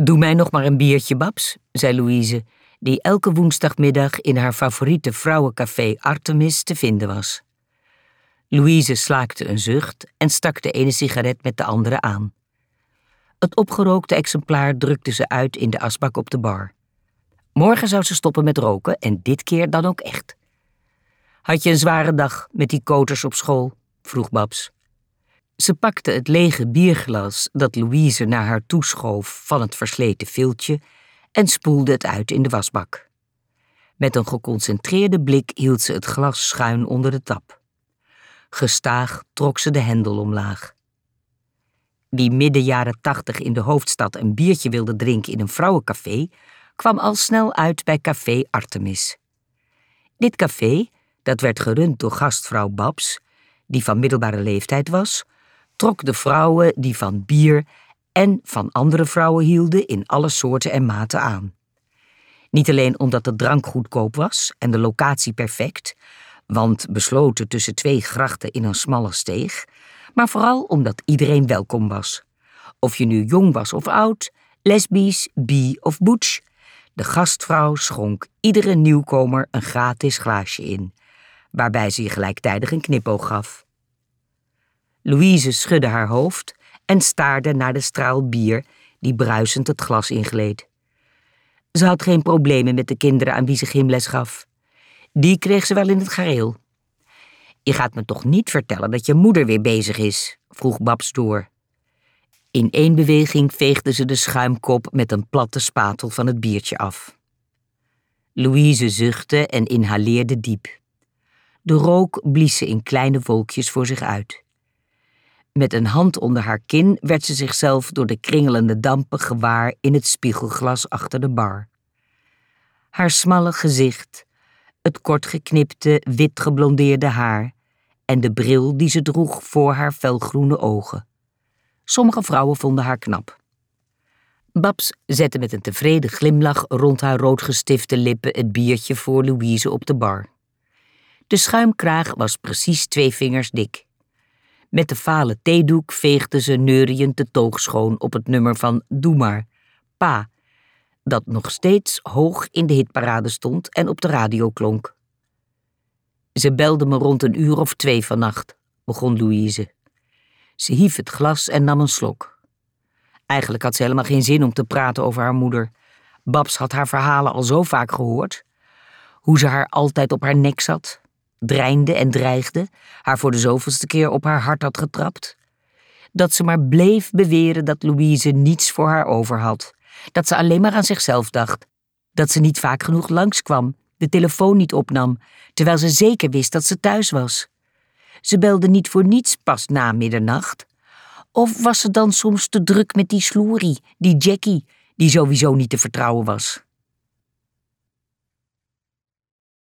Doe mij nog maar een biertje, Babs, zei Louise, die elke woensdagmiddag in haar favoriete vrouwencafé Artemis te vinden was. Louise slaakte een zucht en stak de ene sigaret met de andere aan. Het opgerookte exemplaar drukte ze uit in de asbak op de bar. Morgen zou ze stoppen met roken en dit keer dan ook echt. Had je een zware dag met die koters op school? Vroeg Babs. Ze pakte het lege bierglas dat Louise naar haar toeschoof van het versleten viltje en spoelde het uit in de wasbak. Met een geconcentreerde blik hield ze het glas schuin onder de tap. Gestaag trok ze de hendel omlaag. Wie midden jaren 80 in de hoofdstad een biertje wilde drinken in een vrouwencafé, kwam al snel uit bij café Artemis. Dit café, dat werd gerund door gastvrouw Babs, die van middelbare leeftijd was, trok de vrouwen die van bier en van andere vrouwen hielden in alle soorten en maten aan. Niet alleen omdat de drank goedkoop was en de locatie perfect, want besloten tussen 2 grachten in een smalle steeg, maar vooral omdat iedereen welkom was. Of je nu jong was of oud, lesbisch, bi of butch, de gastvrouw schonk iedere nieuwkomer een gratis glaasje in, waarbij ze je gelijktijdig een knipoog gaf. Louise schudde haar hoofd en staarde naar de straal bier die bruisend het glas ingleed. Ze had geen problemen met de kinderen aan wie ze gymles gaf. Die kreeg ze wel in het gareel. Je gaat me toch niet vertellen dat je moeder weer bezig is, vroeg Babs door. In 1 beweging veegde ze de schuimkop met een platte spatel van het biertje af. Louise zuchtte en inhaleerde diep. De rook blies ze in kleine wolkjes voor zich uit. Met een hand onder haar kin werd ze zichzelf door de kringelende dampen gewaar in het spiegelglas achter de bar. Haar smalle gezicht, het kort geknipte, wit geblondeerde haar en de bril die ze droeg voor haar felgroene ogen. Sommige vrouwen vonden haar knap. Babs zette met een tevreden glimlach rond haar roodgestifte lippen het biertje voor Louise op de bar. De schuimkraag was precies 2 vingers dik. Met de vale theedoek veegde ze neuriënd de toog schoon op het nummer van Doe maar, Pa, dat nog steeds hoog in de hitparade stond en op de radio klonk. Ze belde me rond 1 uur of 2 vannacht, begon Louise. Ze hief het glas en nam een slok. Eigenlijk had ze helemaal geen zin om te praten over haar moeder. Babs had haar verhalen al zo vaak gehoord. Hoe ze haar altijd op haar nek zat, dreinde en dreigde, haar voor de zoveelste keer op haar hart had getrapt. Dat ze maar bleef beweren dat Louise niets voor haar over had. Dat ze alleen maar aan zichzelf dacht. Dat ze niet vaak genoeg langskwam, de telefoon niet opnam, terwijl ze zeker wist dat ze thuis was. Ze belde niet voor niets pas na middernacht. Of was ze dan soms te druk met die sloerie, die Jackie, die sowieso niet te vertrouwen was?